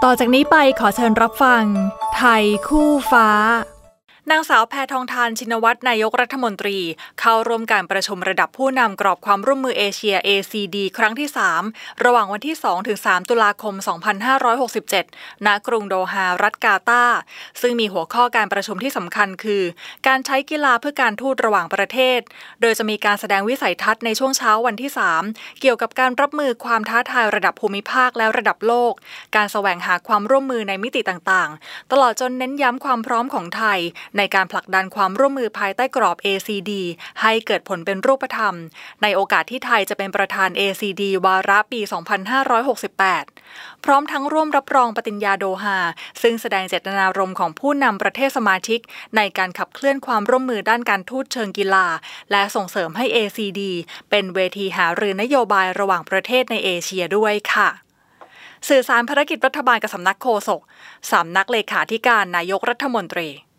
ต่อจากนี้ไปขอเชิญรับฟังไทยคู่ฟ้านางสาวแพทองธาร ชินวัตรนายกรัฐมนตรีเข้าร่วมการประชุมระดับผู้นำกรอบความร่วมมือเอเชีย ACD ครั้งที่ 3 ระหว่างวันที่ 2-3 ตุลาคม 2567 ณ กรุงโดฮา รัฐกาตาร์ซึ่งมีหัวข้อการประชุมที่สำคัญคือการใช้กีฬาเพื่อการทูตระหว่างประเทศโดยจะมีการแสดงวิสัยทัศน์ในช่วงเช้าวันที่ 3 เกี่ยวกับการรับมือความท้าทายระดับภูมิภาคและระดับโลกการแสวงหาความร่วมมือในมิติต่างๆตลอดจนเน้นย้ำความพร้อมของไทยในการผลักดันความร่วมมือภายใต้กรอบ ACD ให้เกิดผลเป็นรูปธรรมในโอกาสที่ไทยจะเป็นประธาน ACD วาระปี 2568 พร้อมทั้งร่วมรับรองปฏิญญาโดฮาซึ่งแสดงเจตนารมณ์ของผู้นำประเทศสมาชิกในการขับเคลื่อนความร่วมมือด้านการทูตเชิงกีฬาและส่งเสริมให้ ACD เป็นเวทีหารือนโยบายระหว่างประเทศในเอเชียด้วยค่ะสื่อสารภารกิจรัฐบาลกับสำนักโฆษกสำนักเลขาธิการนายกรัฐมนตรี